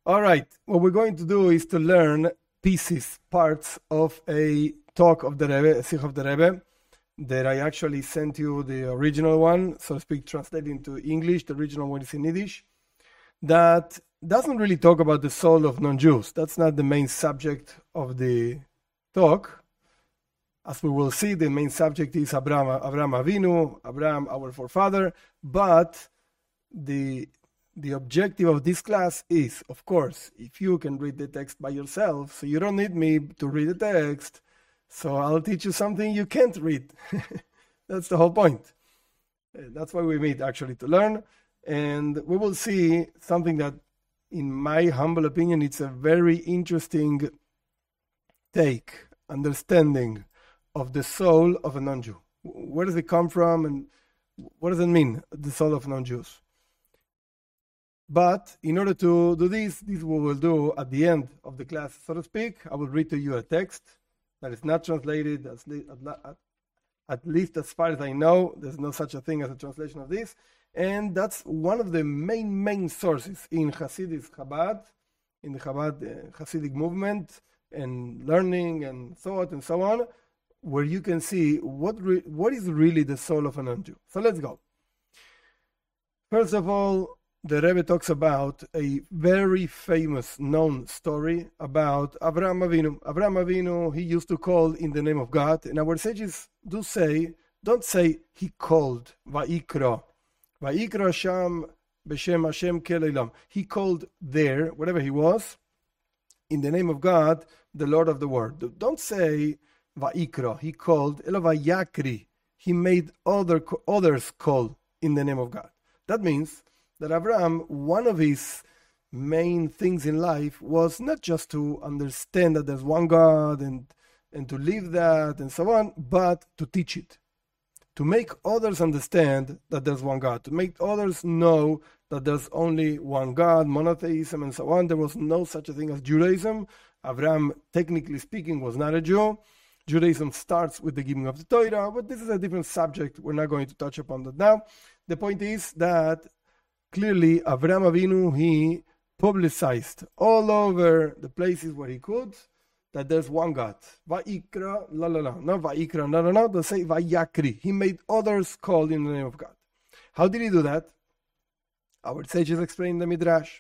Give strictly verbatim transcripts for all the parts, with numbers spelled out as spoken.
All right, what we're going to do is to learn pieces, parts of a talk of the Rebbe, a Sikh of the Rebbe, that I actually sent you the original one, so to speak, translated into English. The original one is in Yiddish. That doesn't really talk about the soul of non-Jews. That's not the main subject of the talk. As we will see, the main subject is Abraham, Abraham Avinu, Abraham, our forefather. But the the objective of this class is, of course, if you can read the text by yourself, so you don't need me to read the text, so I'll teach you something you can't read. That's the whole point. That's why we meet, actually, to learn. And we will see something that, in my humble opinion, it's a very interesting take, understanding of the soul of a non-Jew. Where does it come from, and what does it mean, the soul of non-Jews? But in order to do this, this we will do at the end of the class, so to speak. I will read to you a text that is not translated, at least as far as I know. There's no such a thing as a translation of this. And that's one of the main, main sources in Hasidus Chabad, in the Chabad uh, Hasidic movement, and learning, and so on and so on, where you can see what re- what is really the soul of a non-Jew. So let's go. First of all, the Rebbe talks about a very famous, known story about Abraham Avinu. Abraham Avinu, he used to call in the name of God, and our sages do say, don't say he called, Va'ikra. Va'ikra Sham B'Shem Hashem Keleilam. He called there, wherever he was, in the name of God, the Lord of the world. Don't say Va'ikra, he called, Ela Va'yakri. He made other others call in the name of God. That means that Abraham, one of his main things in life was not just to understand that there's one God and, and to live that and so on, but to teach it. To make others understand that there's one God. To make others know that there's only one God, monotheism and so on. There was no such a thing as Judaism. Abraham, technically speaking, was not a Jew. Judaism starts with the giving of the Torah, but this is a different subject. We're not going to touch upon that now. The point is that clearly, Avraham Avinu, he publicized all over the places where he could that there's one God. Va'ikra, la la la. No, Va'ikra, no, no, no. They say Va'yakri. He made others call in the name of God. How did he do that? Our sages explain the Midrash.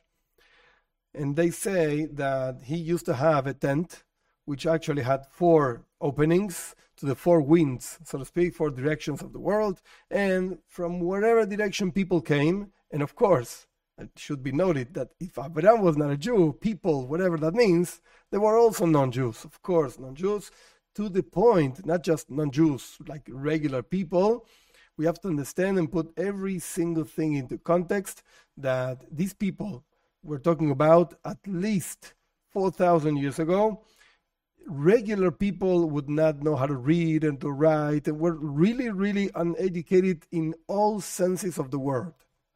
And they say that he used to have a tent, which actually had four openings to the four winds, so to speak, four directions of the world. And from wherever direction people came, and of course, it should be noted that if Abraham was not a Jew, people, whatever that means, they were also non-Jews. Of course, non-Jews, to the point, not just non-Jews, like regular people. We have to understand and put every single thing into context that these people we're talking about at least four thousand years ago. Regular people would not know how to read and to write, and were really, really uneducated in all senses of the word.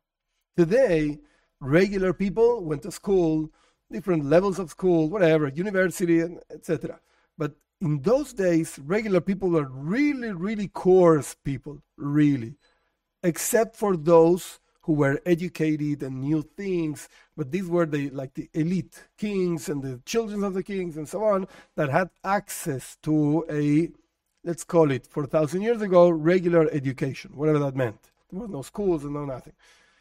Today, regular people went to school, different levels of school, whatever, university, et cetera. But in those days, regular people were really, really coarse people, really, except for those who were educated and knew things. But these were the like the elite kings and the children of the kings and so on that had access to a, let's call it, for a thousand years ago, regular education, whatever that meant. There was no schools and no nothing.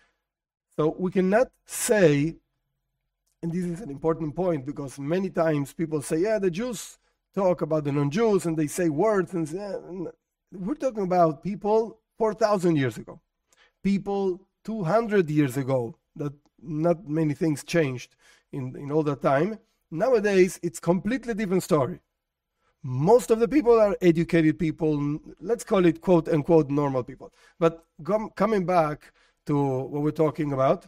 So we cannot say, and this is an important point because many times people say, yeah, the Jews talk about the non-Jews and they say words. And say, yeah. We're talking about people four thousand years ago. People two hundred years ago, that not many things changed in, in all that time. Nowadays, it's completely different story. Most of the people are educated people, let's call it quote-unquote normal people. But com- coming back to what we're talking about,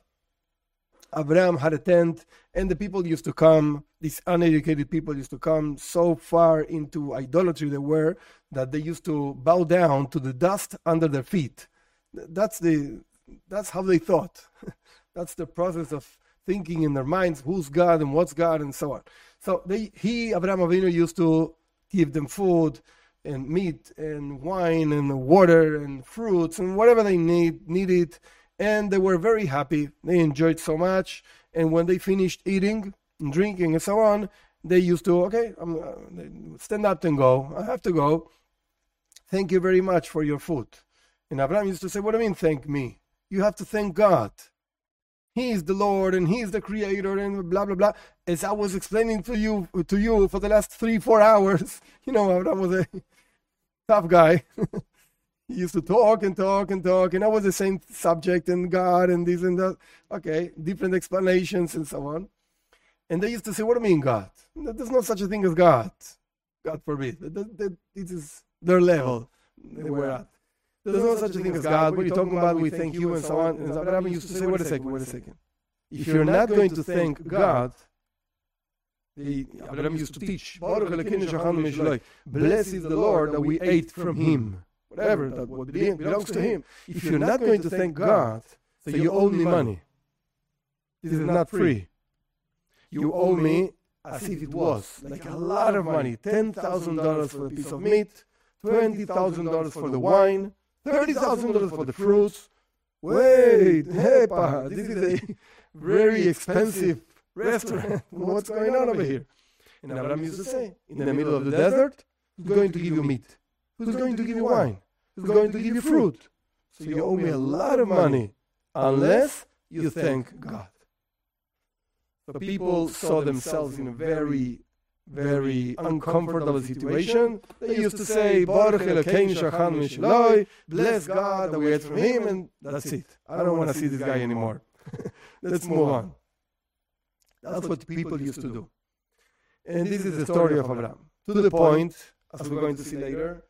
Abraham had a tent, and the people used to come, these uneducated people used to come so far into idolatry they were, that they used to bow down to the dust under their feet. That's the that's how they thought. That's the process of thinking in their minds, who's God and what's God and so on. So they, he, Abraham Avinu, used to give them food and meat and wine and water and fruits and whatever they need needed. And they were very happy. They enjoyed so much. And when they finished eating and drinking and so on, they used to, okay, I'm, uh, stand up and go. I have to go. Thank you very much for your food. And Abraham used to say, what do you mean, thank me? You have to thank God. He is the Lord and He is the Creator and blah, blah, blah. As I was explaining to you to you for the last three, four hours, you know, Abraham was a tough guy. He used to talk and talk and talk, and I was the same subject and God and this and that. Okay, different explanations and so on. And they used to say, what do you mean, God? There's no such a thing as God. God forbid. This is their level they were at. There's no such a thing as God. What are you talking about? We thank you and so on. And Abraham used to say, wait a second, wait a second. If you're not going to thank God, the, Abraham used to teach, blessed is the Lord that we ate from Him. Whatever that what belongs to Him. If you're not going to thank God, so you owe me money. This is not free. You owe me as if it was, like a lot of money, ten thousand dollars for a piece of meat, twenty thousand dollars for the wine, thirty thousand dollars for the fruits. Wait, hey, pa, this is a very expensive restaurant. What's going on over here? And Abraham used to say, in the middle of the desert, who's going to give you meat? Who's going to give you wine? Who's going to give you fruit? So you owe me a lot of money unless you thank God. So people saw themselves in a very, very uncomfortable situation. They used to say, Baruch Elokeinu shachanu mishloi, bless God that we ate from Him, and that's it. I don't want to see this guy anymore. Let's move on. That's what people used to do. And this is the story of Abraham. To the point, as we're going to see later,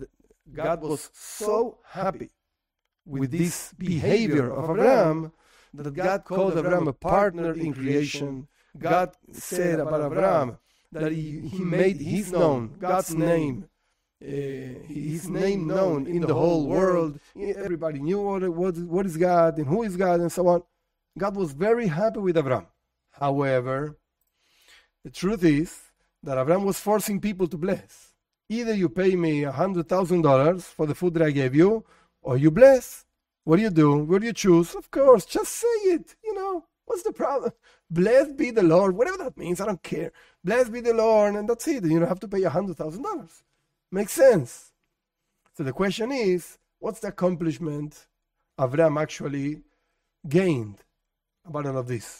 God was so happy with this behavior of Abraham that God called Abraham a partner in creation. God said about Abraham that he, he made his known, God's name, uh, his name known in the whole world. Everybody knew what, what, what is God and who is God and so on. God was very happy with Abraham. However, the truth is that Abraham was forcing people to bless. Either you pay me one hundred thousand dollars for the food that I gave you, or you bless. What do you do? What do you choose? Of course, just say it. You know, what's the problem? Blessed be the Lord, whatever that means, I don't care. Blessed be the Lord, and that's it. You don't have to pay one hundred thousand dollars. Makes sense. So the question is, what's the accomplishment Abraham actually gained about all of this?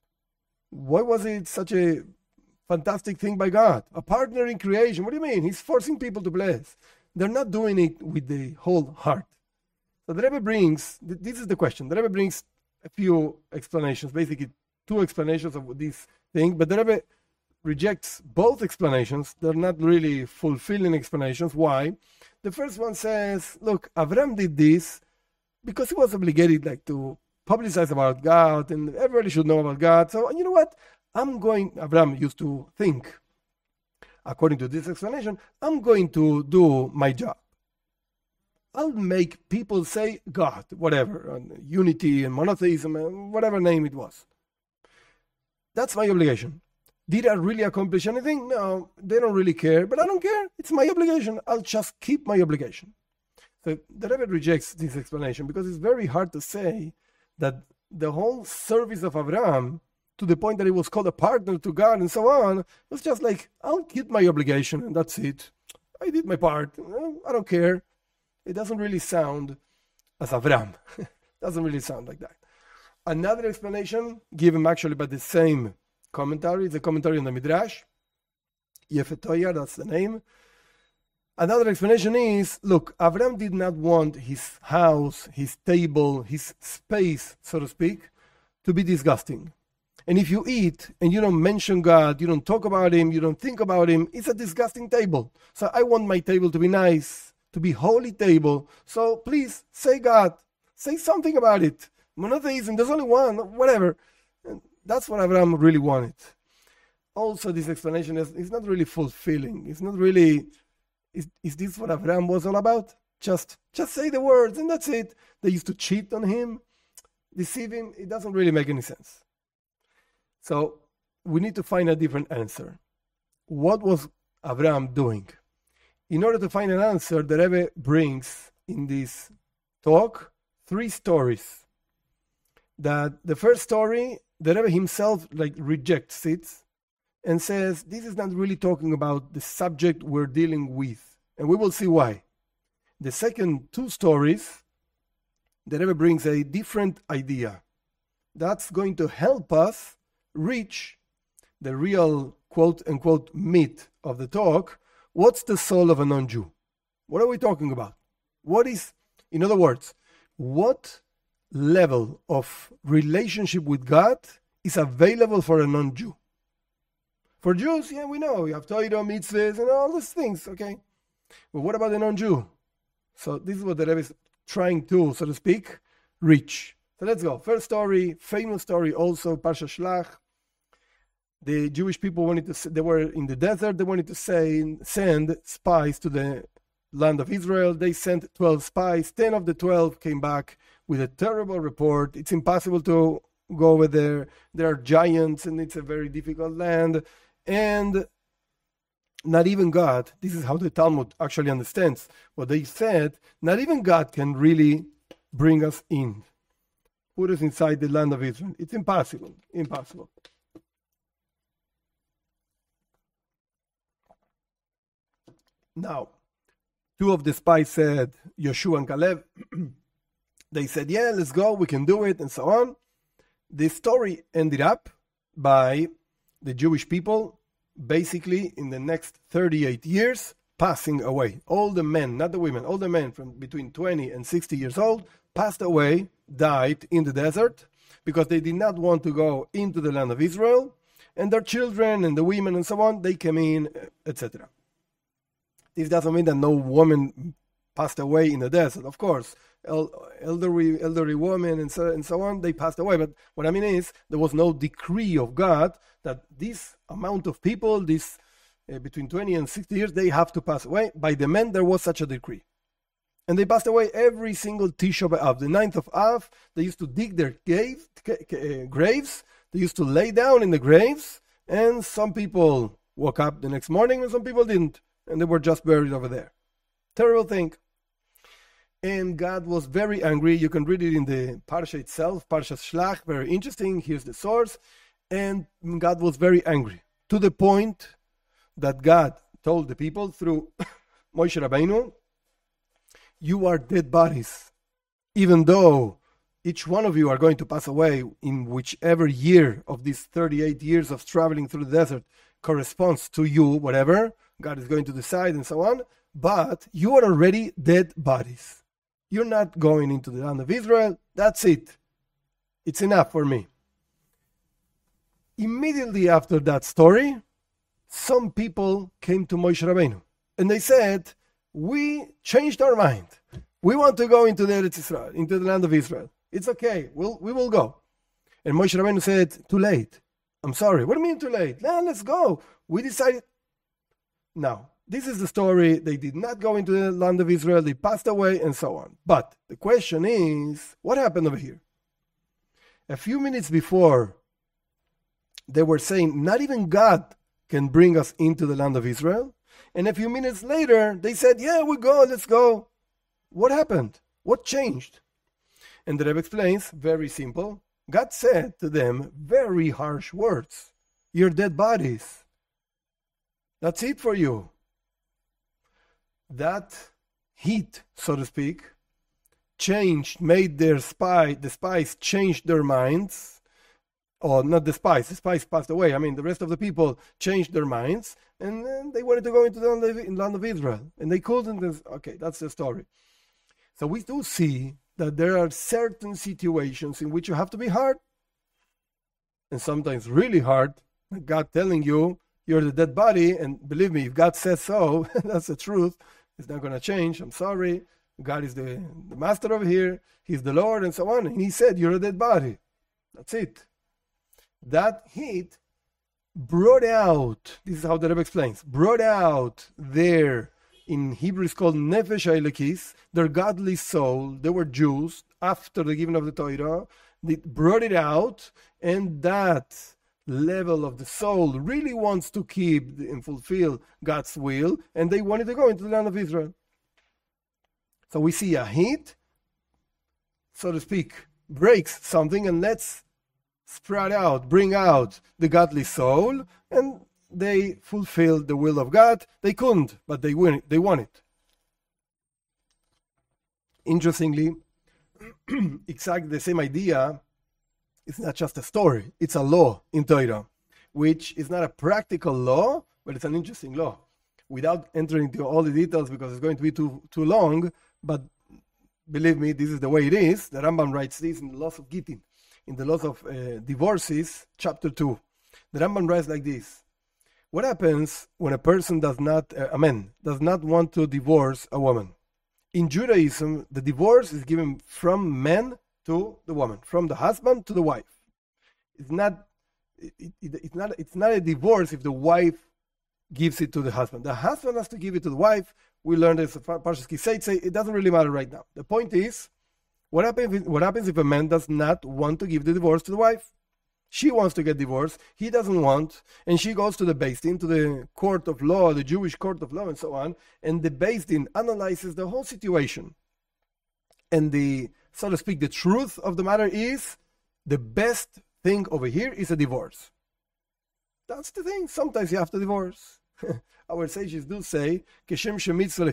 Why was it such a fantastic thing by God? A partner in creation. What do you mean? He's forcing people to bless. They're not doing it with the whole heart. So the Rebbe brings, this is the question, the Rebbe brings a few explanations, basically two explanations of this thing, but the Rebbe rejects both explanations. They're not really fulfilling explanations. Why? The first one says, look, Avram did this because he was obligated like to publicize about God, and everybody should know about God. So, you know what? I'm going, Avram used to think, according to this explanation, I'm going to do my job. I'll make people say God, whatever, unity and monotheism, whatever name it was. That's my obligation. Did I really accomplish anything? No, they don't really care, but I don't care. It's my obligation. I'll just keep my obligation. So the Rebbe rejects this explanation because it's very hard to say that the whole service of Abraham, to the point that he was called a partner to God and so on, was just like, I'll keep my obligation and that's it. I did my part. I don't care. It doesn't really sound as Abraham. Doesn't really sound like that. Another explanation given actually by the same commentary, it's a commentary on the Midrash, Yefet Toyar, that's the name. Another explanation is, look, Abraham did not want his house, his table, his space, so to speak, to be disgusting. And if you eat and you don't mention God, you don't talk about Him, you don't think about Him, it's a disgusting table. So I want my table to be nice, to be holy table. So please, say God. Say something about it. Monotheism, there's only one, whatever. And that's what Abraham really wanted. Also, this explanation is, is not really fulfilling. It's not really... Is, is this what Abraham was all about? Just, just say the words and that's it. They used to cheat on him, deceive him. It doesn't really make any sense. So we need to find a different answer. What was Abraham doing? In order to find an answer, the Rebbe brings in this talk three stories. That the first story the Rebbe himself like rejects it and says this is not really talking about the subject we're dealing with, and we will see why. The second two stories, the Rebbe brings a different idea that's going to help us reach the real quote-unquote meat of the talk. What's the soul of a non-Jew? What are we talking about? What is, in other words, what level of relationship with God is available for a non-Jew? For Jews, yeah, we know, you have Torah, mitzvahs, and all those things, okay? But what about a non-Jew? So this is what the Rebbe is trying to, so to speak, reach. So let's go. First story, famous story also, Parsha Shlach. The Jewish people wanted to, they were in the desert, they wanted to say, send spies to the land of Israel. They sent twelve spies. ten of the twelve came back with a terrible report. It's impossible to go over there. There are giants and it's a very difficult land. And not even God, this is how the Talmud actually understands what they said, not even God can really bring us in, put us inside the land of Israel. It's impossible, impossible. Now, two of the spies said, Yoshua and Caleb, they said, yeah, let's go, we can do it, and so on. The story ended up by the Jewish people, basically in the next thirty-eight years, passing away. All the men, not the women, all the men from between twenty and sixty years old passed away, died in the desert, because they did not want to go into the land of Israel, and their children and the women and so on, they came in, et cetera. This doesn't mean that no woman passed away in the desert. Of course, elderly, elderly women and so, and so on, they passed away. But what I mean is, there was no decree of God that this amount of people, this uh, between twenty and sixty years, they have to pass away. By the men, there was such a decree. And they passed away every single Tisha B'Av. The ninth of Av, they used to dig their cave, uh, graves. They used to lay down in the graves. And some people woke up the next morning and some people didn't. And they were just buried over there. Terrible thing. And God was very angry. You can read it in the Parsha itself, Parsha Shlach, very interesting. Here's the source. And God was very angry, to the point that God told the people through Moshe Rabbeinu, you are dead bodies. Even though each one of you are going to pass away in whichever year of these thirty-eight years of traveling through the desert corresponds to you, whatever, God is going to decide and so on, but you are already dead bodies. You're not going into the land of Israel. That's it. It's enough for me. Immediately after that story, some people came to Moshe Rabbeinu and they said, we changed our mind. We want to go into the Eretz Israel, into the land of Israel. It's okay. We'll, we will go. And Moshe Rabbeinu said, too late. I'm sorry. What do you mean too late? Nah, let's go. We decided. Now, this is the story. They did not go into the land of Israel. They passed away and so on. But the question is, what happened over here? A few minutes before, they were saying, not even God can bring us into the land of Israel. And a few minutes later, they said, yeah, we go, let's go. What happened? What changed? And the Rebbe explains, very simple. God said to them very harsh words. You're dead bodies. That's it for you. That heat, so to speak, changed, made their spy, the spies changed their minds. Or not the spies, the spies passed away. I mean, the rest of the people changed their minds, and then they wanted to go into the land of, in land of Israel. And they couldn't. Okay, that's the story. So we do see that there are certain situations in which you have to be hard. And sometimes really hard. God telling you, you're the dead body, and believe me, if God says so, that's the truth. It's not going to change. I'm sorry. God is the, the master over here. He's the Lord, and so on. And he said, you're a dead body. That's it. That heat brought out, this is how the Rebbe explains, brought out their, in Hebrew it's called Nefesh HaElokis, their godly soul. They were Jews after the giving of the Torah. They brought it out, and that level of the soul really wants to keep and fulfill God's will, and they wanted to go into the land of Israel. So we see a heat, so to speak, breaks something and lets spread out, bring out the godly soul, and they fulfilled the will of God. They couldn't, but they win. They won it. Interestingly, exactly the same idea. It's not just a story; it's a law in Torah, which is not a practical law, but it's an interesting law. Without entering into all the details, because it's going to be too too long, but believe me, this is the way it is. The Rambam writes this in the Laws of Gittin, in the Laws of uh, Divorces, chapter two. The Rambam writes like this: what happens when a person does not, uh, a man, does not want to divorce a woman? In Judaism, the divorce is given from man to the woman, from the husband to the wife. It's not, it, it, it's not, it's not a divorce if the wife gives it to the husband. The husband has to give it to the wife. We learned this, Parshas Kiseitze. It doesn't really matter right now. The point is, what happens, if, what happens if a man does not want to give the divorce to the wife? She wants to get divorced, he doesn't want, and she goes to the Beis Din, to the court of law, the Jewish court of law, and so on, and the Beis Din analyzes the whole situation. And the, so to speak, the truth of the matter is, the best thing over here is a divorce. That's the thing. Sometimes you have to divorce. Our sages do say, just as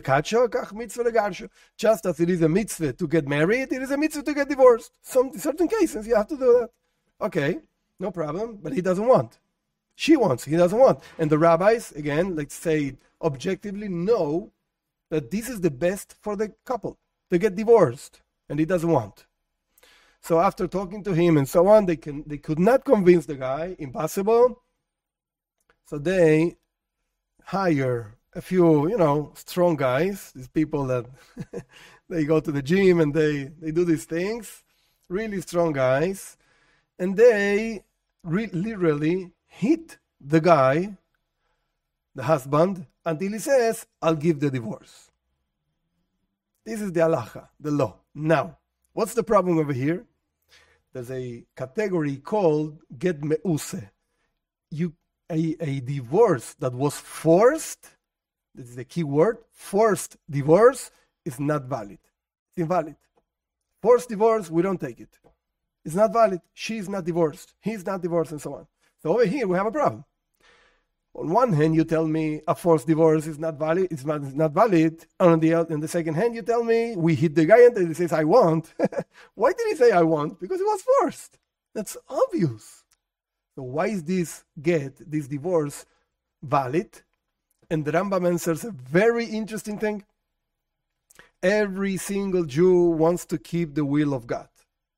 it is a mitzvah to get married, it is a mitzvah to get divorced. Some in certain cases you have to do that. Okay, no problem, but he doesn't want. She wants, he doesn't want. And the rabbis, again, let's say objectively, know that this is the best for the couple, to get divorced, and he doesn't want. So after talking to him and so on, they can they could not convince the guy, impossible. So they hire a few, you know, strong guys, these people that they go to the gym and they, they do these things, really strong guys, and they re- literally hit the guy, the husband, until he says, I'll give the divorce. This is the halacha, the law. Now, what's the problem over here? There's a category called get meuse. You A, a divorce that was forced, this is the key word, forced divorce is not valid. It's invalid. Forced divorce, we don't take it. It's not valid. She's not divorced. He's not divorced, and so on. So over here, we have a problem. On one hand, you tell me a forced divorce is not valid. It's not, it's not valid. And on the, on the second hand, you tell me we hit the guy and he says, I want. Why did he say I want? Because it was forced. That's obvious. So why is this get, this divorce, valid? And the Rambam answers a very interesting thing. Every single Jew wants to keep the will of God.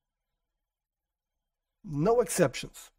No exceptions.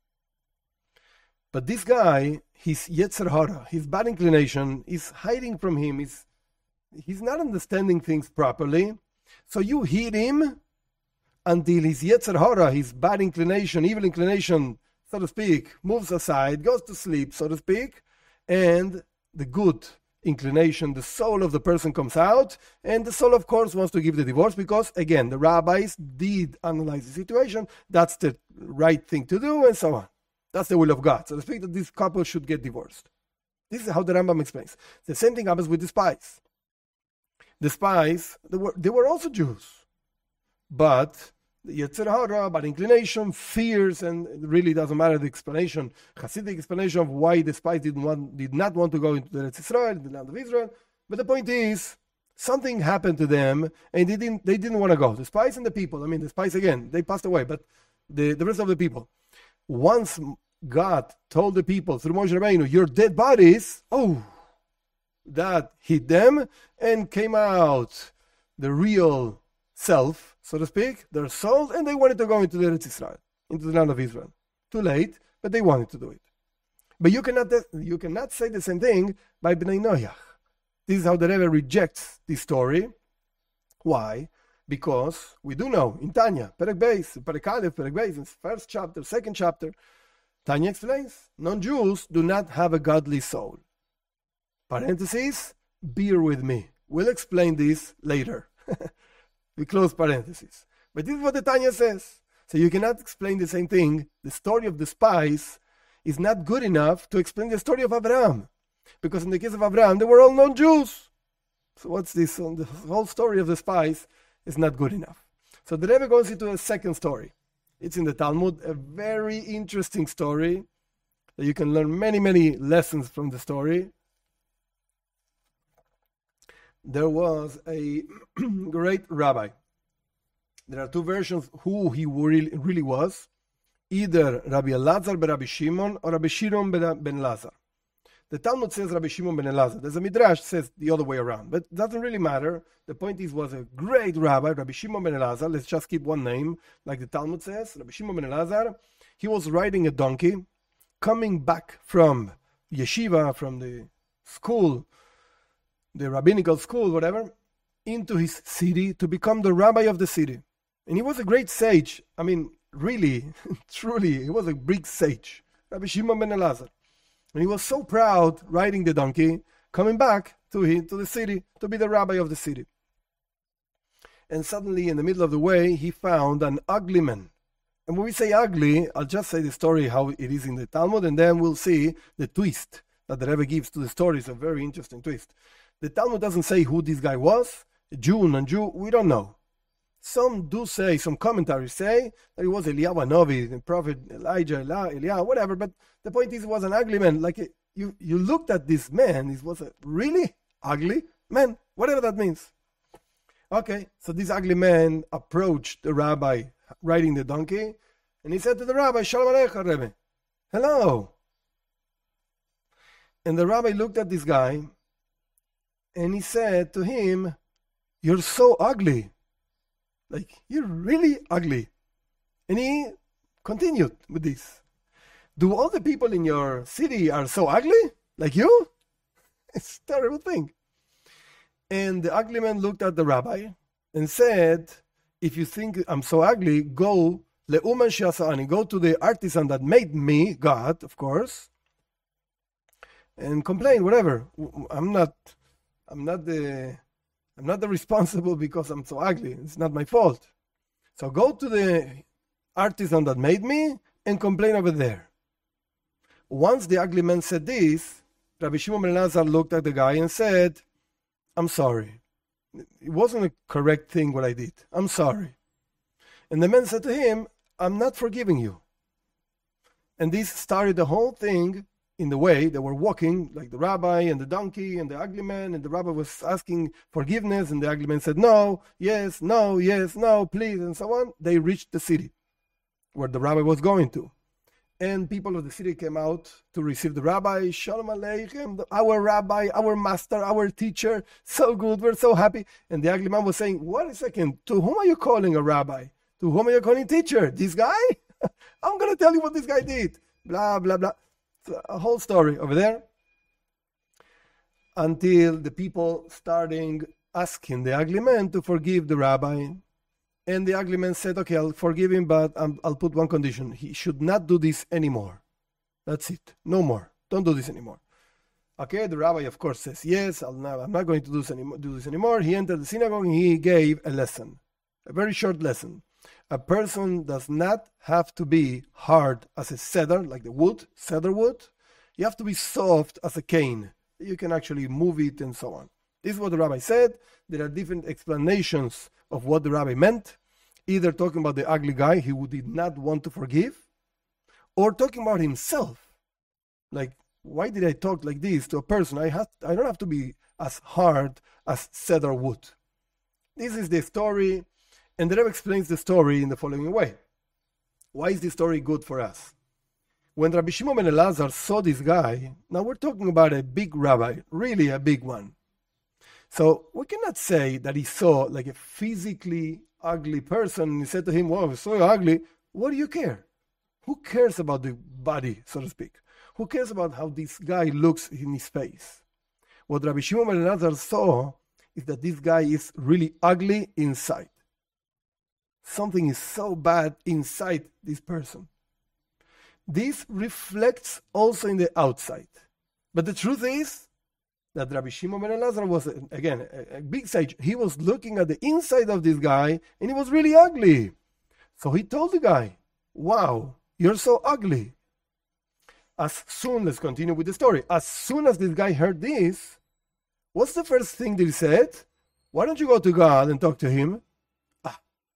But this guy, his Yetzer Hara, his bad inclination, is hiding from him. He's, he's not understanding things properly. So you hit him until his Yetzer Hara, his bad inclination, evil inclination, so to speak, moves aside, goes to sleep, so to speak, and the good inclination, the soul of the person comes out, and the soul, of course, wants to give the divorce because, again, the rabbis did analyze the situation. That's the right thing to do, and so on. That's the will of God, so to speak, that this couple should get divorced. This is how the Rambam explains. The same thing happens with the spies. The spies, they were, they were also Jews, but the Yetzer Hara, bad inclination, fears, and it really doesn't matter the explanation, Hasidic explanation of why the spies didn't want, did not want to go into the Eretz Israel, the land of Israel. But the point is, something happened to them, and they didn't, they didn't want to go. The spies and the people, I mean, the spies again, they passed away, but the, the rest of the people. Once God told the people through Moshe Rabbeinu, your dead bodies, oh, that hit them, and came out the real self, so to speak, their soul, and they wanted to go into the Eretz Israel, into the land of Israel. Too late, but they wanted to do it. But you cannot you cannot say the same thing by Bnei Noach. This is how the Rebbe rejects this story. Why? Because we do know in Tanya, Perek Beis, Perek Aleph, Perek Beis, in first chapter, second chapter, Tanya explains, non-Jews do not have a godly soul. Parentheses, bear with me. We'll explain this later. We close parentheses. But this is what the Tanya says. So you cannot explain the same thing. The story of the spies is not good enough to explain the story of Abraham. Because in the case of Abraham, they were all non-Jews. So what's this? The whole story of the spies is not good enough. So the Rebbe goes into a second story. It's in the Talmud, a very interesting story that you can learn many, many lessons from the story. There was a great rabbi. There are two versions who he really, really was. Either Rabbi Elazar ben Rabbi Shimon or Rabbi Shimon ben, ben Elazar. The Talmud says Rabbi Shimon ben Elazar. There's a Midrash says the other way around. But it doesn't really matter. The point is, was a great rabbi, Rabbi Shimon ben Elazar. Let's just keep one name, like the Talmud says. Rabbi Shimon ben Elazar. He was riding a donkey, coming back from yeshiva, from the school, the rabbinical school, whatever, into his city to become the rabbi of the city. And he was a great sage. I mean, really, truly, he was a big sage, Rabbi Shimon ben Elazar. And he was so proud riding the donkey, coming back to him, to the city, to be the rabbi of the city. And suddenly, in the middle of the way, he found an ugly man. And when we say ugly, I'll just say the story how it is in the Talmud, and then we'll see the twist that the Rebbe gives to the story. It's a very interesting twist. The Talmud doesn't say who this guy was, a Jew, non-Jew, we don't know. Some do say, some commentaries say that he was Eliyahu Hanavi, the prophet Elijah, Eliyahu, whatever. But the point is, he was an ugly man. Like you, you looked at this man. He was a really ugly man, whatever that means. Okay, so this ugly man approached the rabbi riding the donkey, and he said to the rabbi, "Shalom Aleichem, Rebbe." Hello. And the rabbi looked at this guy, and he said to him, "You're so ugly. Like, you're really ugly." And he continued with this. Do all the people in your city are so ugly? Like you? It's a terrible thing. And the ugly man looked at the rabbi and said, if you think I'm so ugly, go le'uman she'asa'ani, go to the artisan that made me, God, of course, and complain, whatever. I'm not, I'm not the... I'm not the responsible because I'm so ugly. It's not my fault. So go to the artisan that made me and complain over there. Once the ugly man said this, Rabbi Shimon ben Elazar looked at the guy and said, I'm sorry. It wasn't a correct thing what I did. I'm sorry. And the man said to him, I'm not forgiving you. And this started the whole thing. In the way they were walking, like the rabbi and the donkey and the ugly man, and the rabbi was asking forgiveness, and the ugly man said, no, yes, no, yes, no, please, and so on. They reached the city where the rabbi was going to. And people of the city came out to receive the rabbi. Shalom Aleichem, our rabbi, our master, our teacher, so good, we're so happy. And the ugly man was saying, wait a second, to whom are you calling a rabbi? To whom are you calling teacher? This guy? I'm going to tell you what this guy did. Blah, blah, blah. A whole story over there, until the people starting asking the ugly man to forgive the rabbi. And the ugly man said, okay, I'll forgive him, but I'm, I'll put one condition. He should not do this anymore. That's it. No more. Don't do this anymore. Okay, the rabbi, of course, says, yes, I'll not, I'm not going to do this, anymore, do this anymore. He entered the synagogue and he gave a lesson, a very short lesson. A person does not have to be hard as a cedar, like the wood, cedar wood. You have to be soft as a cane. You can actually move it and so on. This is what the rabbi said. There are different explanations of what the rabbi meant. Either talking about the ugly guy who did not want to forgive, or talking about himself. Like, why did I talk like this to a person? I, have, I don't have to be as hard as cedar wood. This is the story. And the Rebbe explains the story in the following way. Why is this story good for us? When Rabbi Shimon ben Elazar saw this guy, now we're talking about a big rabbi, really a big one. So we cannot say that he saw like a physically ugly person and he said to him, wow, so ugly, what do you care? Who cares about the body, so to speak? Who cares about how this guy looks in his face? What Rabbi Shimon ben Elazar saw is that this guy is really ugly inside. Something is so bad inside this person. This reflects also in the outside. But the truth is that Rabbi Shimon ben Elazar was, again, a, a big sage. He was looking at the inside of this guy, and he was really ugly. So he told the guy, wow, you're so ugly. As soon, let's continue with the story. As soon as this guy heard this, what's the first thing that he said? Why don't you go to God and talk to him? Ah,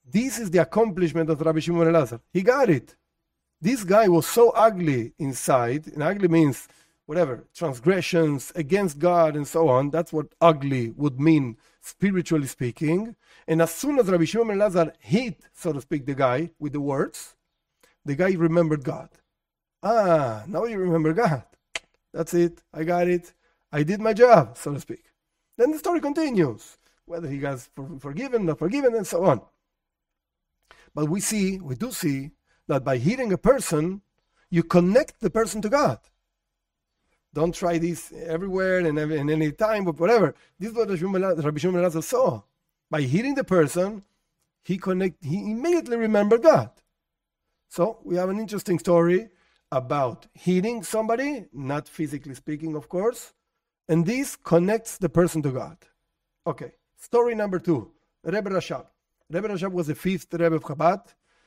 This is the accomplishment of Rabbi Shimon Elazar. He got it. This guy was so ugly inside, and ugly means whatever, transgressions against God and so on. That's what ugly would mean, spiritually speaking. And as soon as Rabbi Shimon Elazar hit, so to speak, the guy with the words, the guy remembered God. Ah, now you remember God. That's it. I got it. I did my job, so to speak. Then the story continues, whether he got forgiven, not forgiven, and so on. But we see, we do see, that by hitting a person, you connect the person to God. Don't try this everywhere and in any time, but whatever. This is what Rabbi Shimon Elazar saw. By hitting the person, he connect. He immediately remembered God. So we have an interesting story about hitting somebody, not physically speaking, of course, and this connects the person to God. Okay, story number two, Rebbe Rashab. Rebbe Rashab was the fifth Rebbe of Chabad.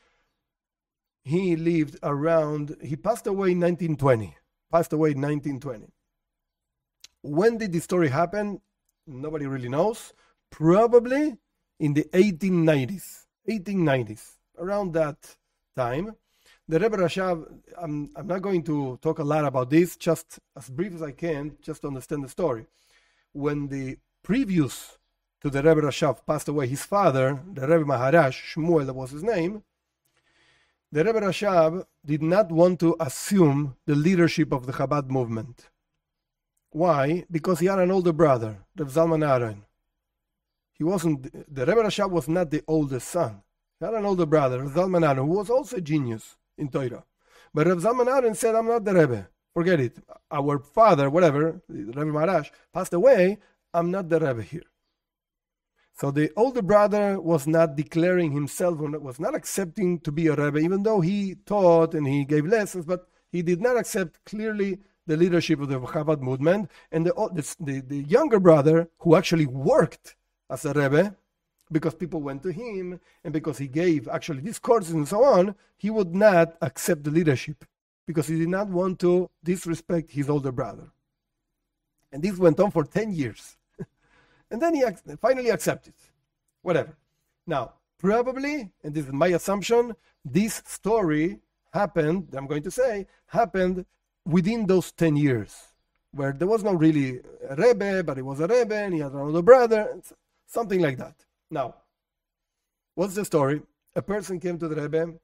He lived around, he passed away in nineteen twenty. Passed away in nineteen twenty. When did this story happen? Nobody really knows. Probably in the eighteen nineties. eighteen nineties. Around that time. The Rebbe Rashab, I'm, I'm not going to talk a lot about this, just as brief as I can, just to understand the story. When the previous to the Rebbe Rashab passed away, his father, the Rebbe Maharash, Shmuel, that was his name, the Rebbe Rashab did not want to assume the leadership of the Chabad movement. Why? Because he had an older brother, Reb Zalman Aaron. He wasn't, the Rebbe Rashab was not the oldest son. He had an older brother, Reb Zalman Aaron, who was also a genius in Torah. But Reb Zalman Aaron said, I'm not the Rebbe. Forget it. Our father, whatever, Rebbe Maharash, passed away. I'm not the Rebbe here. So the older brother was not declaring himself, was not accepting to be a Rebbe, even though he taught and he gave lessons, but he did not accept clearly the leadership of the Chabad movement. And the, the, the younger brother, who actually worked as a Rebbe, because people went to him, and because he gave actually these courses and so on, he would not accept the leadership, because he did not want to disrespect his older brother. And this went on for ten years. And then he finally accepted. Whatever. Now, probably, and this is my assumption, this story happened, I'm going to say, happened within those ten years, where there was not really a Rebbe, but he was a Rebbe, and he had an older brother, something like that. Now, what's the story? A person came to the Rebbe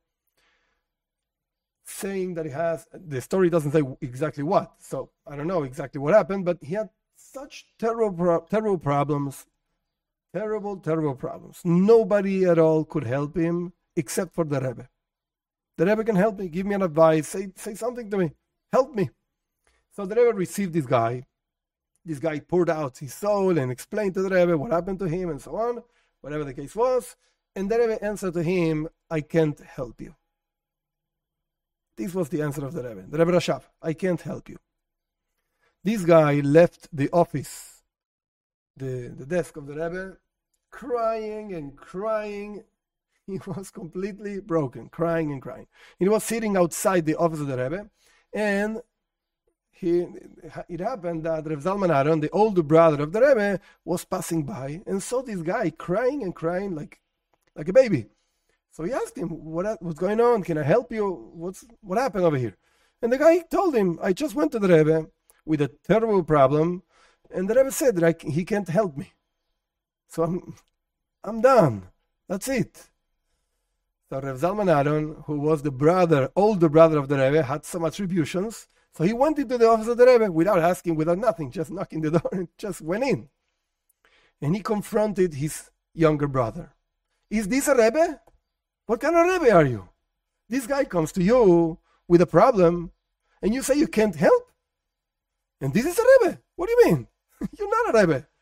saying that he has, the story doesn't say exactly what, so I don't know exactly what happened, but he had such terrible, terrible problems, terrible, terrible problems. Nobody at all could help him except for the Rebbe. The Rebbe can help me, give me an advice, say, say something to me, help me. So the Rebbe received this guy. This guy poured out his soul and explained to the Rebbe what happened to him and so on, whatever the case was. And the Rebbe answered to him, I can't help you. This was the answer of the Rebbe. The Rebbe Rashab, I can't help you. This guy left the office, the, the desk of the Rebbe, crying and crying. He was completely broken, crying and crying. He was sitting outside the office of the Rebbe, and he, it happened that Reb Zalman Aaron, the older brother of the Rebbe, was passing by and saw this guy crying and crying like, like a baby. So he asked him, what, what's going on? Can I help you? What's, what happened over here? And the guy told him, I just went to the Rebbe with a terrible problem, and the Rebbe said that I, he can't help me. So I'm, I'm done. That's it. So Reb Zalman Aaron, who was the brother, older brother of the Rebbe, had some attributions. So he went into the office of the Rebbe without asking, without nothing, just knocking the door and just went in. And he confronted his younger brother. Is this a Rebbe? What kind of Rebbe are you? This guy comes to you with a problem, and you say you can't help? And this is a Rebbe. What do you mean? You're not a Rebbe.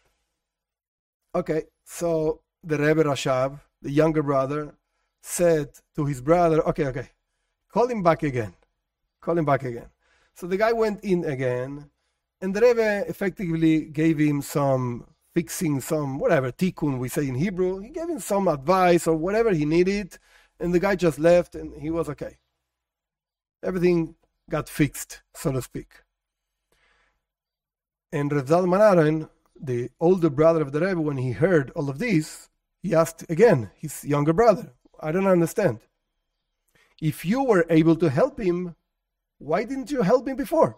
Okay, so the Rebbe Rashab, the younger brother, said to his brother, okay, okay, call him back again. Call him back again. So the guy went in again, and the Rebbe effectively gave him some fixing, some whatever, tikkun we say in Hebrew. He gave him some advice or whatever he needed, and the guy just left, and he was okay. Everything got fixed, so to speak. And Reb Zalman Aaron, the older brother of the Rebbe, when he heard all of this, He asked again his younger brother, I don't understand. If you were able to help him, why didn't you help him before?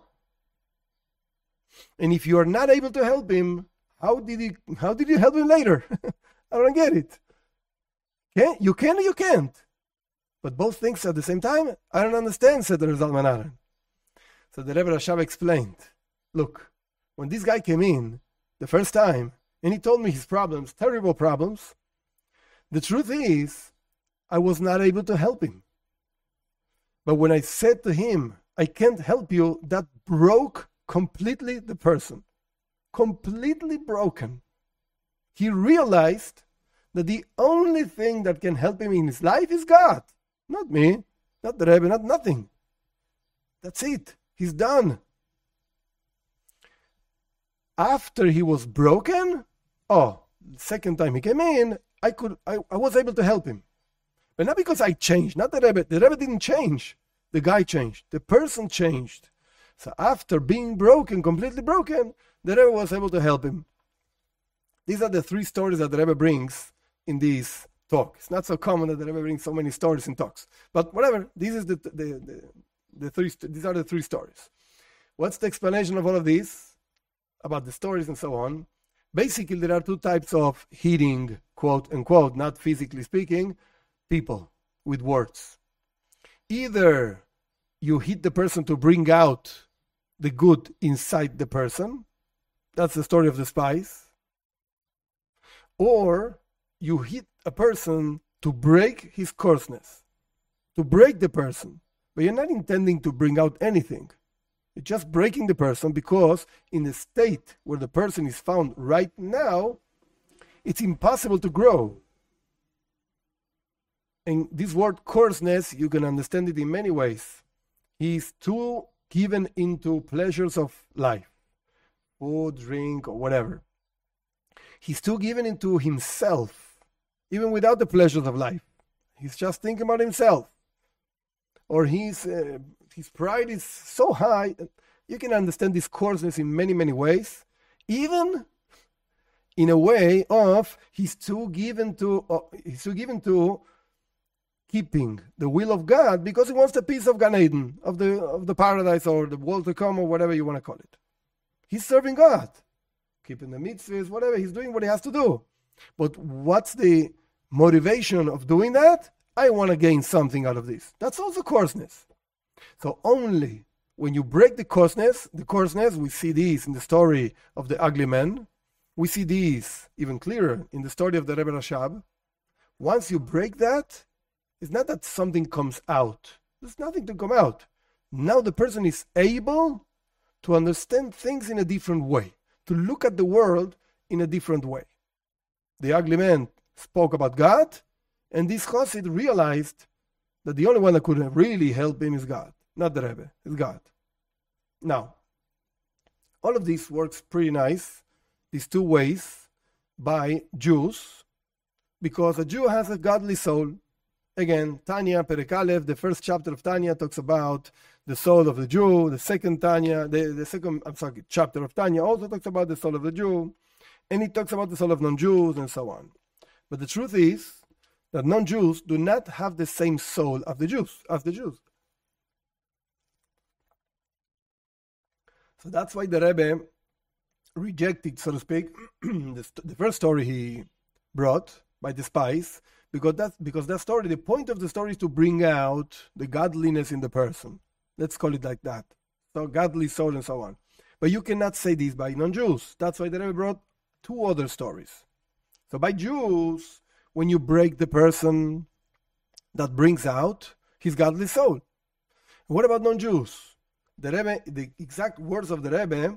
And if you are not able to help him, how did you, how did you help him later? I don't get it. Can, you can or you can't. But both things at the same time? I don't understand, said the Zalman Aron. So the Rebbe Rashab explained, look, when this guy came in the first time, and he told me his problems, terrible problems, the truth is, I was not able to help him. But when I said to him, I can't help you, that broke completely the person. Completely broken. He realized that the only thing that can help him in his life is God. Not me, not the Rebbe, not nothing. That's it. He's done. After he was broken, oh, the second time he came in, I could, I, I was able to help him. But not because I changed, not the Rebbe. The Rebbe didn't change. The guy changed. The person changed. So after being broken, completely broken, the Rebbe was able to help him. These are the three stories that the Rebbe brings in this talk. It's not so common that the Rebbe brings so many stories in talks. But whatever, this is the, the, the, the three, these are the three stories. What's the explanation of all of these? About the stories and so on. Basically, there are two types of hitting, quote unquote, not physically speaking, people with words. Either you hit the person to bring out the good inside the person. That's the story of the spies. Or you hit a person to break his coarseness, to break the person. But you're not intending to bring out anything. You're just breaking the person because in the state where the person is found right now, it's impossible to grow. And this word coarseness, you can understand it in many ways. He's too given into pleasures of life, food, drink, or whatever. He's too given into himself, even without the pleasures of life. He's just thinking about himself. Or he's, uh, his pride is so high. You can understand this coarseness in many, many ways. Even in a way of he's too given to, uh, he's too given to keeping the will of God because he wants the peace of Gan Eden, of the of the paradise or the world to come or whatever you want to call it. He's serving God, keeping the mitzvahs, whatever. He's doing what he has to do. But what's the motivation of doing that? I want to gain something out of this. That's also coarseness. So only when you break the coarseness, the coarseness, we see these in the story of the ugly man. We see these even clearer in the story of the Rebbe Rashab. Once you break that, it's not that something comes out. There's nothing to come out. Now the person is able to understand things in a different way, to look at the world in a different way. The ugly man spoke about God, and this Chassid realized that the only one that could really help him is God, not the Rebbe, it's God. Now, all of this works pretty nice, these two ways, by Jews, because a Jew has a godly soul. Again, Tanya, Perek Aleph, the first chapter of Tanya talks about the soul of the Jew. The second Tanya, the, the second, I'm sorry, chapter of Tanya also talks about the soul of the Jew. And it talks about the soul of non-Jews and so on. But the truth is that non-Jews do not have the same soul of the Jews, as the Jews. So that's why the Rebbe rejected, so to speak, the, the first story he brought by the spies, because that's because that story, the point of the story is to bring out the godliness in the person. Let's call it like that. So godly soul and so on. But you cannot say this by non-Jews. That's why the Rebbe brought two other stories. So by Jews, when you break the person, that brings out his godly soul. What about non-Jews? The Rebbe, the exact words of the Rebbe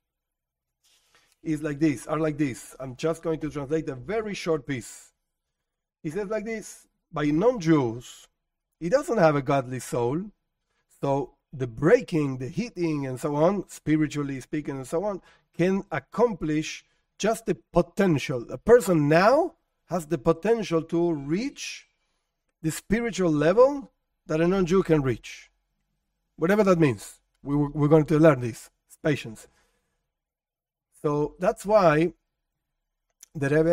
is like this, are like this. I'm just going to translate a very short piece. He says like this: by non-Jews, he doesn't have a godly soul, so the breaking, the hitting, and so on, spiritually speaking, and so on, can accomplish just the potential. A person now has the potential to reach the spiritual level that a non-Jew can reach. Whatever that means. We, we're going to learn this. It's patience. So that's why the Rebbe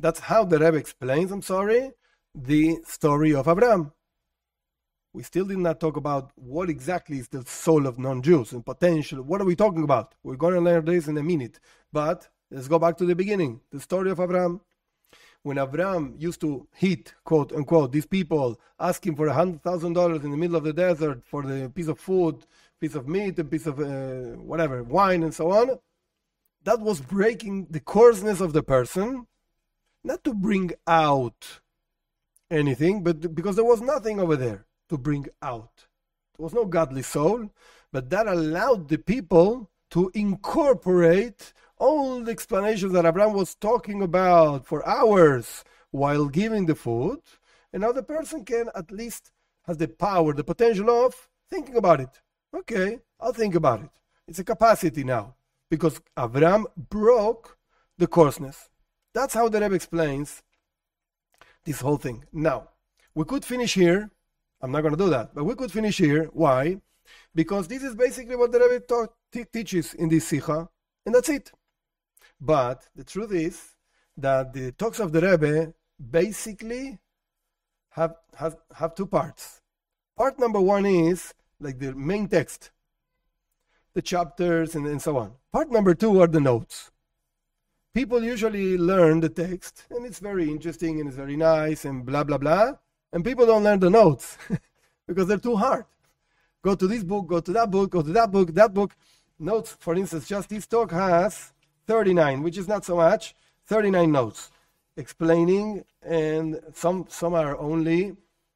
That's how the Rebbe explains, I'm sorry, the story of Abraham. We still did not talk about what exactly is the soul of non-Jews and potential. What are we talking about? We're going to learn this in a minute. But let's go back to the beginning, the story of Abraham. When Abraham used to hit, quote unquote, these people asking for one hundred thousand dollars in the middle of the desert for the piece of food, piece of meat, a piece of uh, whatever, wine and so on, that was breaking the coarseness of the person, not to bring out anything, but because there was nothing over there to bring out. There was no godly soul, but that allowed the people to incorporate all the explanations that Abraham was talking about for hours while giving the food, and now the person can at least has the power, the potential of thinking about it. Okay, I'll think about it. It's a capacity now, because Abraham broke the coarseness. That's how the Rebbe explains this whole thing. Now, we could finish here. I'm not going to do that, but we could finish here. Why? Because this is basically what the Rebbe taught, t- teaches in this Sikha, and that's it. But the truth is that the talks of the Rebbe basically have, have, have two parts. Part number one is like the main text, the chapters and, and so on. Part number two are the notes. People usually learn the text, and it's very interesting and it's very nice and blah, blah, blah. And people don't learn the notes because they're too hard. Go to this book, go to that book, go to that book, that book. Notes, for instance, just this talk has thirty-nine, which is not so much, thirty-nine notes explaining, and some some are only,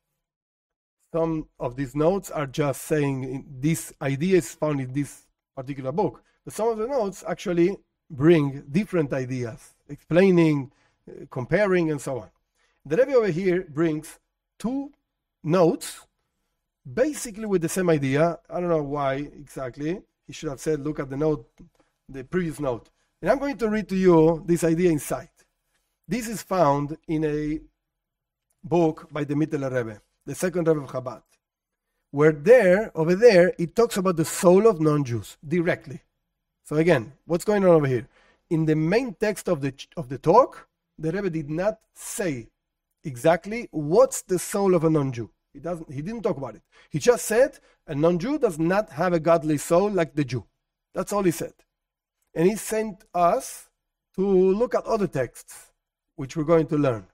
some of these notes are just saying this idea is found in this particular book. But some of the notes actually bring different ideas, explaining, uh, comparing, and so on. The Rebbe over here brings two notes, basically with the same idea. I don't know why exactly. He should have said, look at the note, the previous note. And I'm going to read to you this idea inside. This is found in a book by the Mitteler Rebbe, the second Rebbe of Chabad, where there, over there, it talks about the soul of non-Jews directly. So again, what's going on over here? In the main text of the of the talk, the Rebbe did not say exactly what's the soul of a non-Jew. He doesn't. He didn't talk about it. He just said a non-Jew does not have a godly soul like the Jew. That's all he said. And he sent us to look at other texts, which we're going to learn.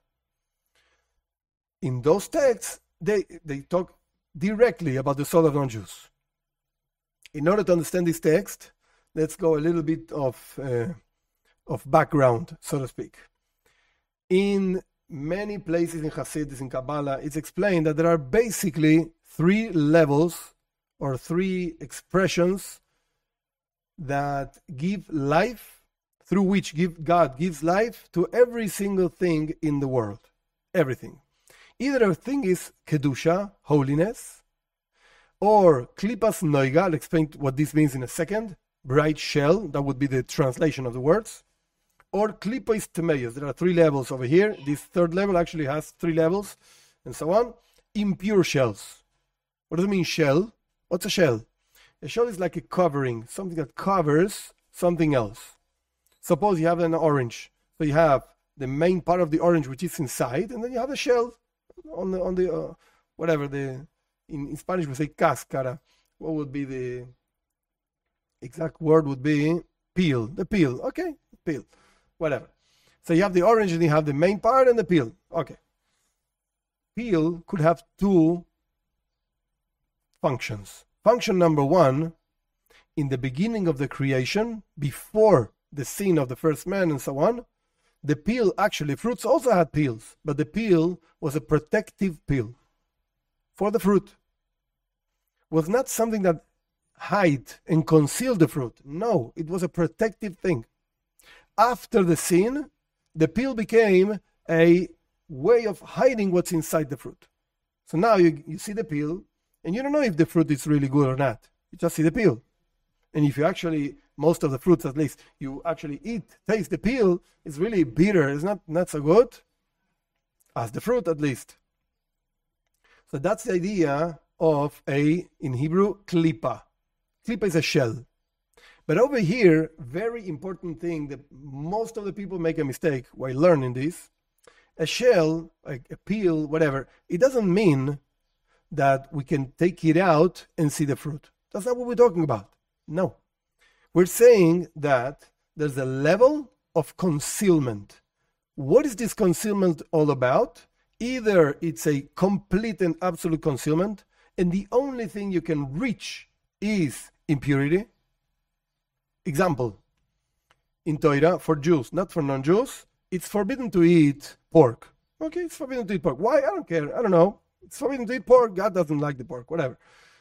In those texts, they, they talk directly about the soul of non-Jews. In order to understand this text, let's go a little bit of, uh, of background, so to speak. In many places in Hasidus, in Kabbalah, it's explained that there are basically three levels or three expressions that give life, through which give, God gives life to every single thing in the world. Everything. Either a thing is Kedusha, holiness, or Klipas Noiga. I'll explain what this means in a second. Bright shell, that would be the translation of the words. Or Klipos Temeyos. There are three levels over here. This third level actually has three levels, and so on. Impure shells. What does it mean, shell? What's a shell? A shell is like a covering, something that covers something else. Suppose you have an orange. So you have the main part of the orange, which is inside, and then you have a shell on the, on the uh, whatever, the in, in Spanish we say cáscara. What would be the exact word would be peel. The peel. Okay, peel. Whatever. So you have the orange and you have the main part and the peel. Okay. Peel could have two functions. Function number one, in the beginning of the creation, before the sin of the first man and so on, the peel, actually, fruits also had peels, but the peel was a protective peel for the fruit. It was not something that hide and conceal the fruit. No, it was a protective thing. After the sin, the peel became a way of hiding what's inside the fruit. So now you, you see the peel, and you don't know if the fruit is really good or not. You just see the peel. And if you actually, most of the fruits at least, you actually eat, taste the peel, it's really bitter. It's not, not so good as the fruit at least. So that's the idea of a, in Hebrew, klipa. Klipa is a shell. But over here, very important thing that most of the people make a mistake while learning this, a shell, like a peel, whatever, it doesn't mean that we can take it out and see the fruit. That's not what we're talking about. No. We're saying that there's a level of concealment. What is this concealment all about? Either it's a complete and absolute concealment, and the only thing you can reach is impurity. Example, in Torah, for Jews, not for non-Jews, it's forbidden to eat pork. Okay, it's forbidden to eat pork. Why? I don't care. I don't know. It's forbidden to eat pork. God doesn't like the pork, whatever.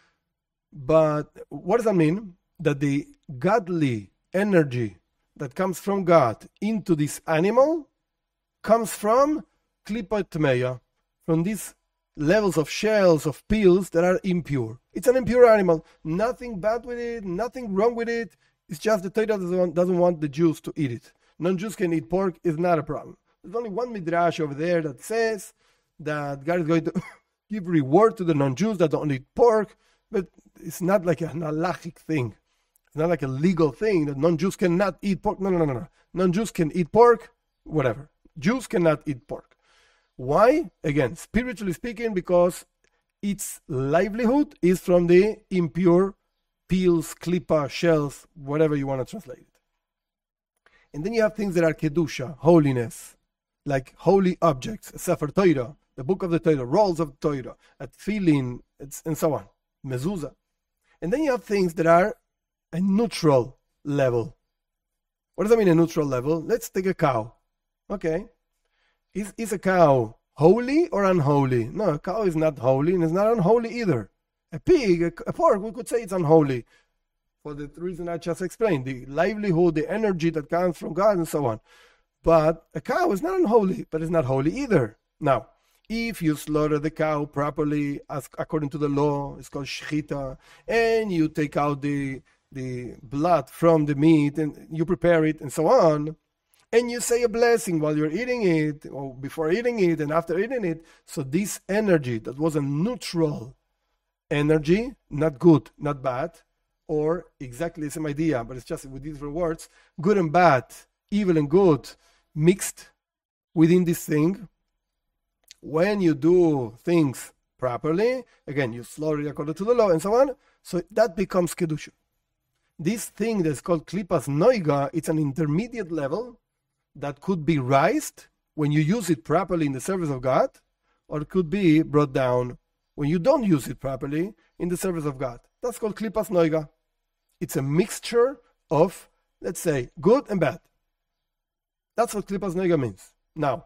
But what does that mean? That the godly energy that comes from God into this animal comes from klipa tmeya, from these levels of shells, of peels that are impure. It's an impure animal. Nothing bad with it, nothing wrong with it. It's just the Torah doesn't want, doesn't want the Jews to eat it. Non-Jews can eat pork, is not a problem. There's only one midrash over there that says that God is going to give reward to the non-Jews that don't eat pork, but it's not like an halachic thing. It's not like a legal thing that non-Jews cannot eat pork. No, no, no, no. Non-Jews can eat pork, whatever. Jews cannot eat pork. Why? Again, spiritually speaking, because its livelihood is from the impure peels, klipa, shells, whatever you want to translate it. And then you have things that are kedusha, holiness, like holy objects, Sefer Torah, the book of the Torah, rolls of Torah, at tefillin, and so on, mezuzah. And then you have things that are a neutral level. What does that mean, a neutral level? Let's take a cow. Okay. Is, is a cow holy or unholy? No, a cow is not holy and it's not unholy either. A pig, a, a pork, we could say it's unholy. For the reason I just explained, the livelihood, the energy that comes from God and so on. But a cow is not unholy, but it's not holy either. Now, if you slaughter the cow properly, as according to the law, it's called shechita, and you take out the, the blood from the meat, and you prepare it, and so on, and you say a blessing while you're eating it, or before eating it, and after eating it, so this energy that was a neutral energy, not good, not bad, or exactly the same idea, but it's just with different words, good and bad, evil and good, mixed within this thing. When you do things properly, again, you slaughter it according to the law and so on, so that becomes kedusha. This thing that's called klipas noiga, it's an intermediate level that could be raised when you use it properly in the service of God, or it could be brought down when you don't use it properly in the service of God. That's called klipas noiga. It's a mixture of, let's say, good and bad. That's what klipas noiga means. Now,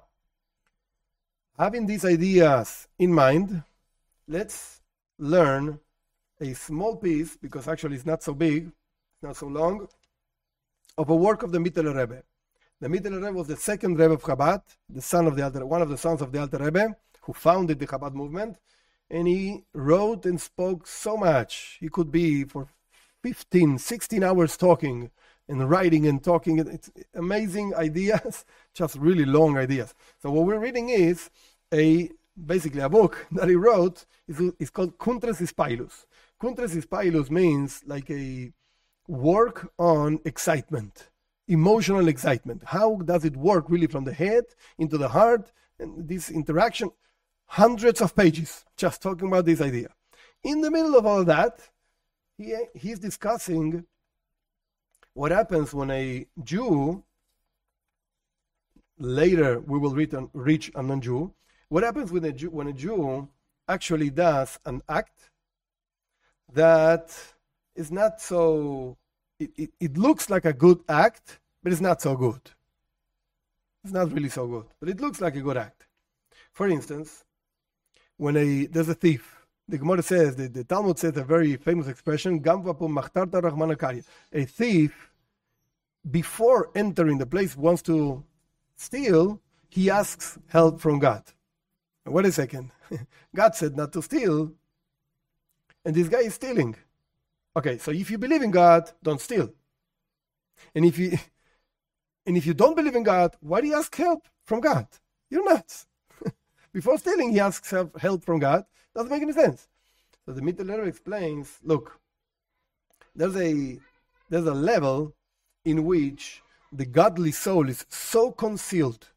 having these ideas in mind, let's learn a small piece, because actually it's not so big, not so long, of a work of the Mittler Rebbe. The Mittler Rebbe was the second Rebbe of Chabad, the son of the Alter, one of the sons of the Alter Rebbe, who founded the Chabad movement, and he wrote and spoke so much. He could be for fifteen, sixteen hours talking and writing and talking. It's amazing ideas, just really long ideas. So what we're reading is a basically a book that he wrote. It's, it's called Kuntres Ispailus. Kuntres Ispailus means like a work on excitement, emotional excitement. How does it work really from the head into the heart? And this interaction, hundreds of pages just talking about this idea. In the middle of all that, he, he's discussing what happens when a Jew, later we will reach, reach a non-Jew, what happens when a Jew, when a Jew actually does an act that is not so, it, it, it looks like a good act, but it's not so good. It's not really so good, but it looks like a good act. For instance, when a there's a thief, the Gemara says, the, the Talmud says a very famous expression, a thief, before entering the place, wants to steal, he asks help from God. Wait a second. God said not to steal, and this guy is stealing. Okay, so if you believe in God, don't steal. And if you and if you don't believe in God, why do you ask help from God? You're nuts. Before stealing, he asks help, help from God. Doesn't make any sense. So the Mittler Rebbe explains, look, there's a there's a level in which the godly soul is so concealed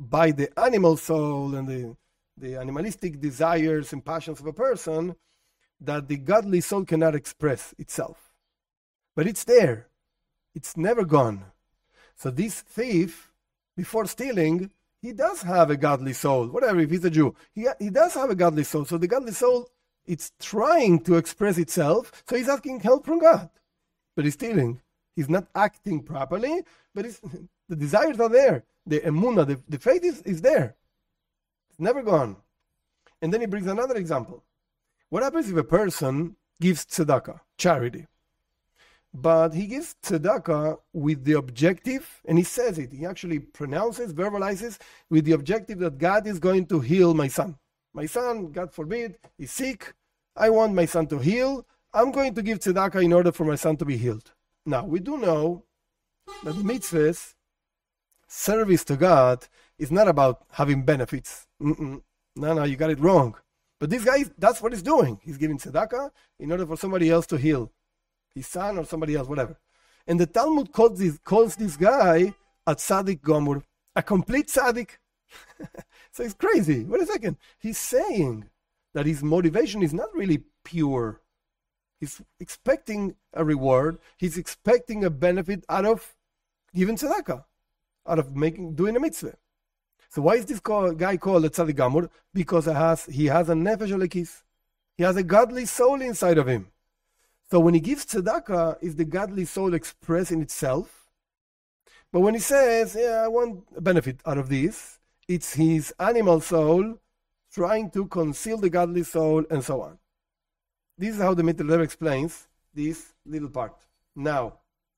by the animal soul and the, the animalistic desires and passions of a person that the godly soul cannot express itself. But it's there. It's never gone. So this thief, before stealing, he does have a godly soul. Whatever, if he's a Jew, he, he does have a godly soul. So the godly soul, it's trying to express itself. So he's asking help from God. But he's stealing. He's not acting properly, but it's, the desires are there. The emunah, the, the faith is, is there. It's never gone. And then he brings another example. What happens if a person gives tzedakah, charity? But he gives tzedakah with the objective, and he says it, he actually pronounces, verbalizes, with the objective that God is going to heal my son. My son, God forbid, is sick. I want my son to heal. I'm going to give tzedakah in order for my son to be healed. Now, we do know that mitzvahs, service to God, is not about having benefits. Mm-mm. No, no, you got it wrong. But this guy, that's what he's doing. He's giving tzedakah in order for somebody else to heal. His son or somebody else, whatever. And the Talmud calls this, calls this guy a tzaddik gomur, a complete tzaddik. So it's crazy. Wait a second. He's saying that his motivation is not really pure. He's expecting a reward. He's expecting a benefit out of giving tzedakah, out of making doing a mitzvah. So why is this call, guy called a tzaddik gomur? Because he has, he has a nefesh elokis. He has a godly soul inside of him. So when he gives tzedakah, is the godly soul expressing itself? But when he says, yeah, I want a benefit out of this, it's his animal soul trying to conceal the godly soul and so on. This is how the Mittler Rebbe explains this little part. Now,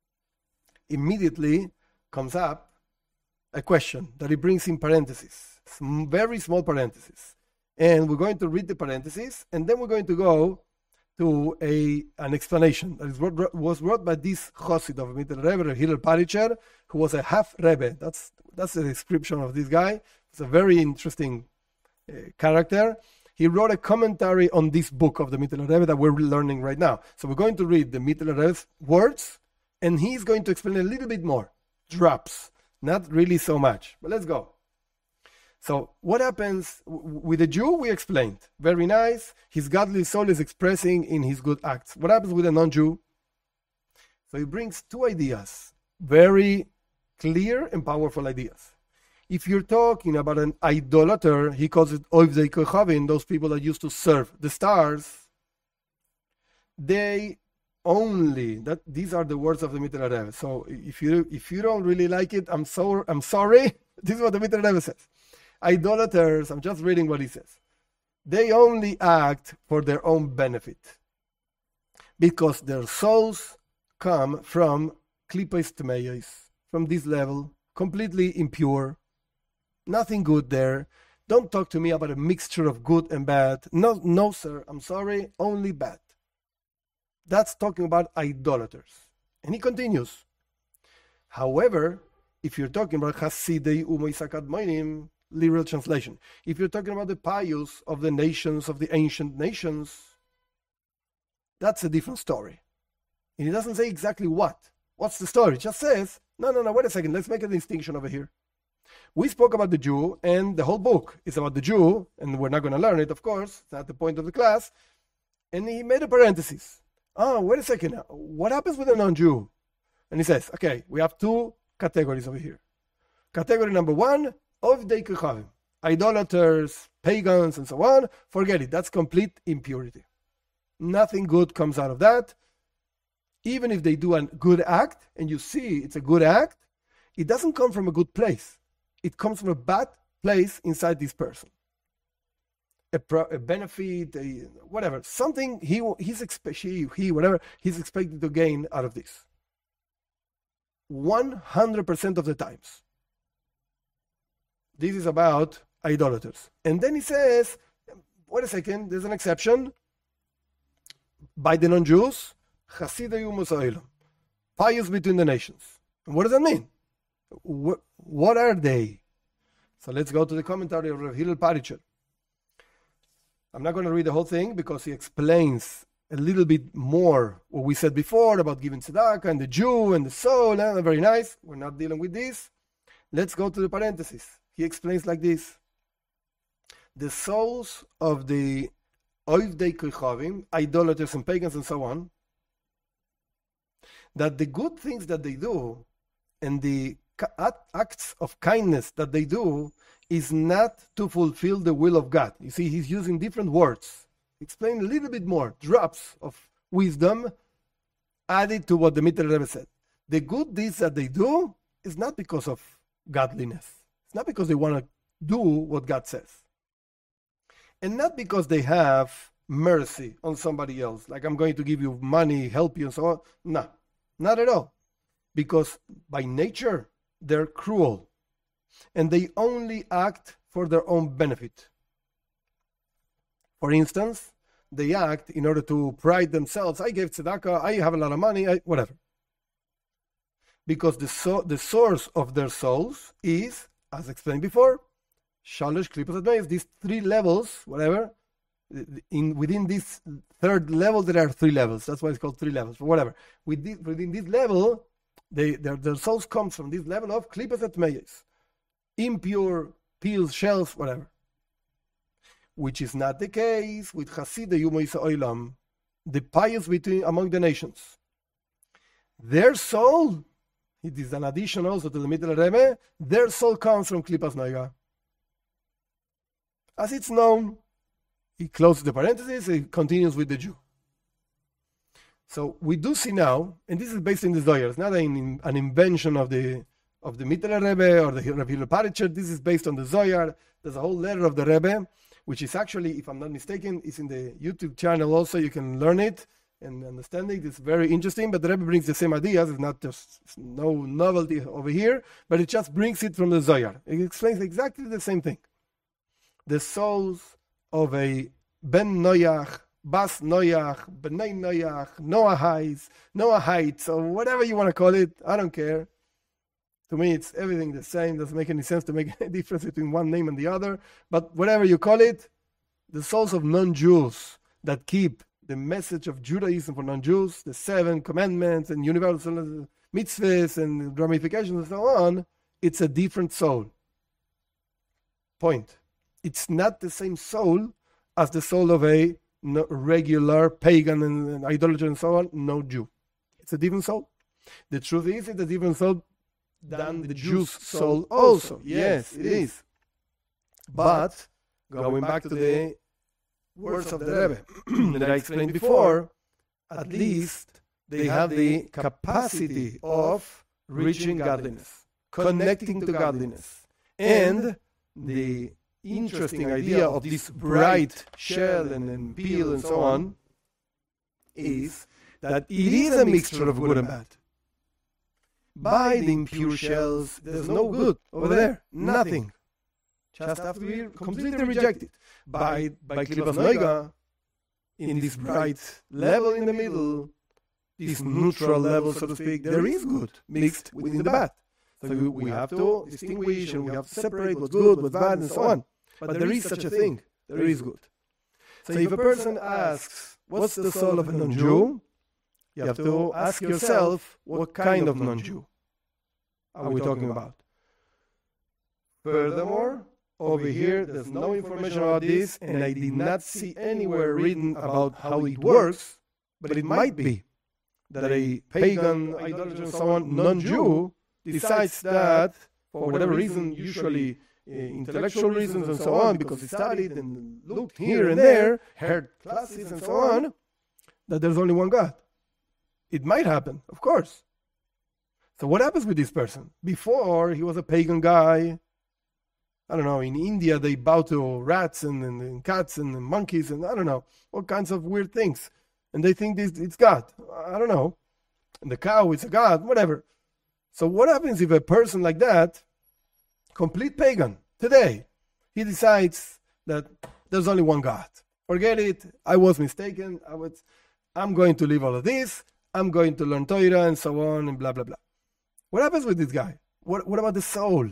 immediately comes up a question that he brings in parentheses, very small parentheses. And we're going to read the parentheses, and then we're going to go to a an explanation that is what was brought by this Chassid of Mittler Rebbe, Hillel Paritcher, who was a half Rebbe. That's that's the description of this guy. It's a very interesting uh, character. He wrote a commentary on this book of the Mittler Rebbe that we're learning right now. So we're going to read the Mittler Rebbe's words, and he's going to explain a little bit more. Drops, not really so much. But let's go. So what happens with a Jew? We explained. Very nice. His godly soul is expressing in his good acts. What happens with a non-Jew? So he brings two ideas, very clear and powerful ideas. If you're talking about an idolater, he calls it Oivdei Kochavim, those people that used to serve the stars. They only, that these are the words of the Mittler Rebbe. So if you if you don't really like it, I'm so I'm sorry. This is what the Mittler Rebbe says. Idolaters, I'm just reading what he says. They only act for their own benefit because their souls come from klipos tmeyos, from this level, completely impure, nothing good there. Don't talk to me about a mixture of good and bad. No, no, sir, I'm sorry, only bad. That's talking about idolaters. And he continues. However, if you're talking about Hasidei Umoisakad Moinim, literal translation. If you're talking about the pious of the nations, of the ancient nations, that's a different story. And he doesn't say exactly what. What's the story? It just says, no, no, no, wait a second, let's make a distinction over here. We spoke about the Jew, and the whole book is about the Jew, and we're not going to learn it, of course. It's not the point of the class. And he made a parenthesis. Oh, wait a second. What happens with a non-Jew? And he says, okay, we have two categories over here. Category number one, Oivdei Kochavim, idolaters, pagans, and so on. Forget it. That's complete impurity. Nothing good comes out of that. Even if they do a good act, and you see it's a good act, it doesn't come from a good place. It comes from a bad place inside this person. A, pro, a benefit, a, whatever, something he he's expe- he, he whatever he's expected to gain out of this. One hundred percent of the times. This is about idolaters. And then he says, wait a second, there's an exception. By the non-Jews, Hasidei Umoisakad, pious between the nations. And what does that mean? What, what are they? So let's go to the commentary of Rav Hillel Paritcher. I'm not going to read the whole thing because he explains a little bit more what we said before about giving tzedakah and the Jew and the soul. And very nice. We're not dealing with this. Let's go to the parentheses. He explains like this. The souls of the Oivdei Kochavim, idolaters and pagans and so on, that the good things that they do and the acts of kindness that they do is not to fulfill the will of God. You see, he's using different words. Explain a little bit more, drops of wisdom added to what the Mittler Rebbe said. The good deeds that they do is not because of godliness. It's not because they want to do what God says. And not because they have mercy on somebody else, like I'm going to give you money, help you, and so on. No, not at all. Because by nature, they're cruel. And they only act for their own benefit. For instance, they act in order to pride themselves. I gave tzedakah, I have a lot of money, I, whatever. Because the, so, the source of their souls is, as explained before, Shalosh Klippos Atmeis, these three levels, whatever. In within this third level, there are three levels. That's why it's called three levels, but whatever. With this, within this level, they, their, their souls comes from this level of Klippos Atmeis, impure peels, shells, whatever. Which is not the case with Hasidei Umois Oilam, the pious between among the nations. Their soul, it is an addition also to the Mittler Rebbe, their soul comes from Klippas Noiga. As it's known, he closes the parentheses, he continues with the Jew. So we do see now, and this is based in the Zohar, it's not an, an invention of the of the Mittler Rebbe or the Rabbi Hillel Paritcher, this is based on the Zohar. There's a whole letter of the Rebbe, which is actually, if I'm not mistaken, is in the YouTube channel also, you can learn it and understand it. It's very interesting, but the Rebbe brings the same ideas, it's not just it's no novelty over here, but it just brings it from the Zohar. It explains exactly the same thing. The souls of a Ben Noach, Bas Noach, Bnei Noach, Noahites, Noahites, or whatever you want to call it, I don't care. To me, it's everything the same. Doesn't make any sense to make a difference between one name and the other. But whatever you call it, the souls of non-Jews that keep the message of Judaism for non-Jews, the seven commandments and universal mitzvahs and ramifications and so on, it's a different soul. Point. It's not the same soul as the soul of a regular pagan and, and idolater and so on, no Jew. It's a different soul. The truth is, it's a different soul than the Jew's soul also. Yes, it is. But, going back to the words of the Rebbe that I explained before, at least they have the capacity of reaching godliness, connecting to godliness, and the interesting idea of this bright shell and, and peel and so on is that it is a mixture of good and bad. By the impure shells, there's no good over there, nothing. Just have to be completely rejected. By by Klippas Noiga, in this bright level in the middle, this neutral level, so to speak, there is good mixed within the bad. So we have to distinguish and we have to separate what's good, what's bad, and so on. But there is such a thing. There is good. So if a person asks, what's the soul of a non-Jew? You have to ask yourself, what kind of non-Jew are we talking about? Furthermore, over here, there's no information about this, and I did not see anywhere written about how it works, but it might be that a pagan, idolater, and so on, non-Jew decides that, for whatever reason, usually uh, intellectual reasons and so on, because he studied and looked here and there, heard classes and so on, that there's only one God. It might happen, of course. So what happens with this person? Before, he was a pagan guy. I don't know, in India, they bow to rats and, and, and cats and, and monkeys and I don't know, all kinds of weird things. And they think this, it's God. I don't know. And the cow, it's a God, whatever. So what happens if a person like that, complete pagan, today, he decides that there's only one God. Forget it. I was mistaken. I was, I'm going to leave all of this. I'm going to learn Torah and so on and blah, blah, blah. What happens with this guy? What, what about the soul?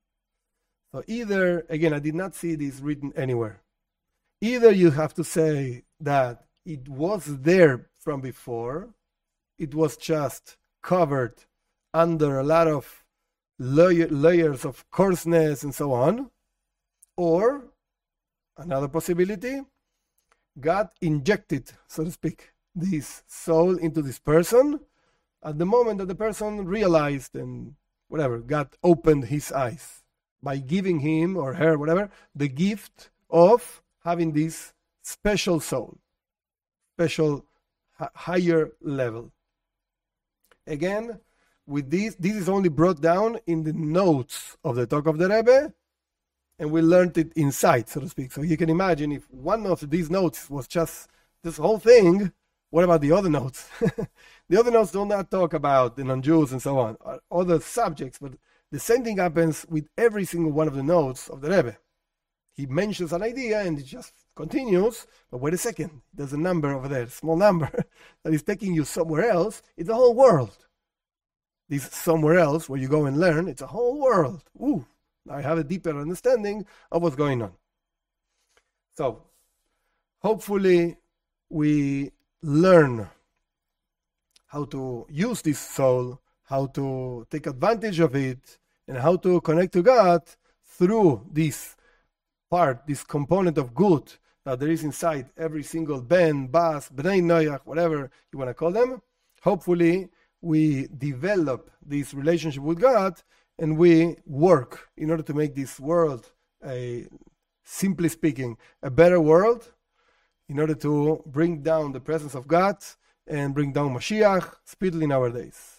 So either, again, I did not see this written anywhere. Either you have to say that it was there from before, it was just covered under a lot of layer, layers of coarseness and so on. Or, another possibility, God injected, so to speak, this soul into this person at the moment that the person realized and whatever, God opened his eyes by giving him or her, whatever, the gift of having this special soul, special h- higher level. Again, with this, this is only brought down in the notes of the talk of the Rebbe, and we learned it inside, so to speak. So you can imagine if one of these notes was just this whole thing, what about the other notes? The other notes do not talk about the non-Jews and so on, or other subjects, but the same thing happens with every single one of the notes of the Rebbe. He mentions an idea and it just continues, but wait a second, there's a number over there, a small number, that is taking you somewhere else. It's the whole world. This somewhere else where you go and learn, it's a whole world. Ooh, I have a deeper understanding of what's going on. So, hopefully we learn how to use this soul, how to take advantage of it, and how to connect to God through this part, this component of good that there is inside every single Ben, Bas, Bnei Noach, whatever you want to call them. Hopefully we develop this relationship with God and we work in order to make this world, a, simply speaking, a better world, in order to bring down the presence of God and bring down Mashiach speedily in our days.